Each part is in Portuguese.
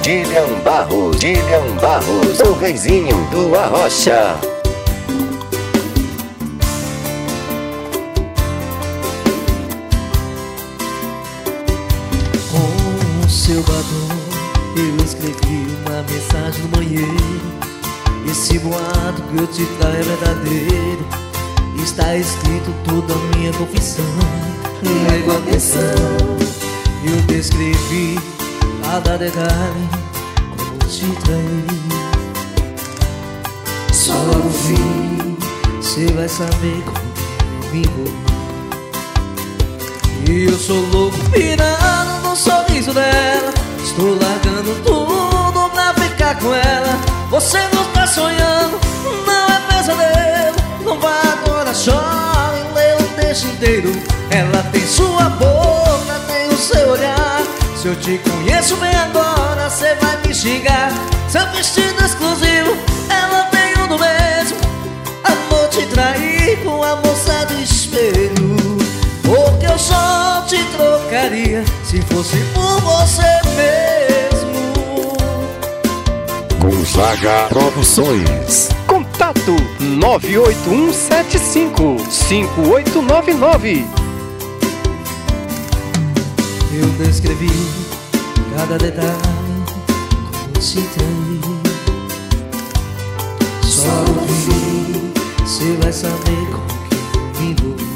Dillian Barros, o reizinho do Arrocha. Com o seu batom eu escrevi uma mensagem no banheiro. Esse boato que eu te trago é verdadeiro. Está escrito toda a minha confissão. Leva atenção. Eu descrevi cada detalhe como te traí. Só no fim você vai saber como eu me envolvi. E eu sou louco pirado no sorriso dela. Estou largando tudo pra ficar com ela. Você não tá sonhando, não é pesadelo. Não vá agora, chora e lê o texto inteiro. Ela tem sua boca, tem o seu olhar. Se eu te conheço bem agora, cê vai me xingar. Seu vestido exclusivo, ela tem um do mesmo. Amor, te trair com a moça do espelho. Porque eu só te trocaria se fosse por você mesmo. Gonzaga Produções. Contato 981755899. Eu descrevi cada detalhe como te traí. Só no fim você vai saber como que eu me envolvi.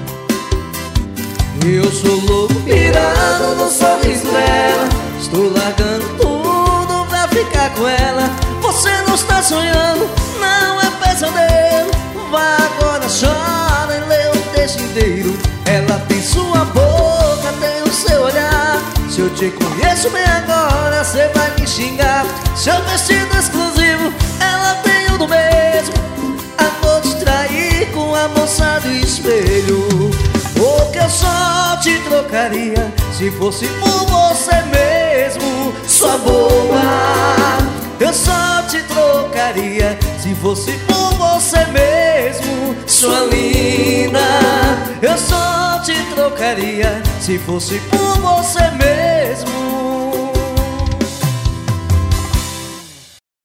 Eu sou louco pirado no sorriso dela. Estou largando tudo pra ficar com ela. Você não está sonhando, não é pesadelo. Vá agora, chora e lê o texto inteiro. Ela tem sua boca, tem o seu olhar. Se eu te conheço bem agora, cê vai me xingar. Seu vestido exclusivo, ela tem o do mesmo. Amor, te trair com a moça do espelho. Porque eu só te trocaria se fosse por você mesmo. Sua boa, eu só te trocaria se fosse por você mesmo. Sua linda, eu só te trocaria se fosse por você mesmo.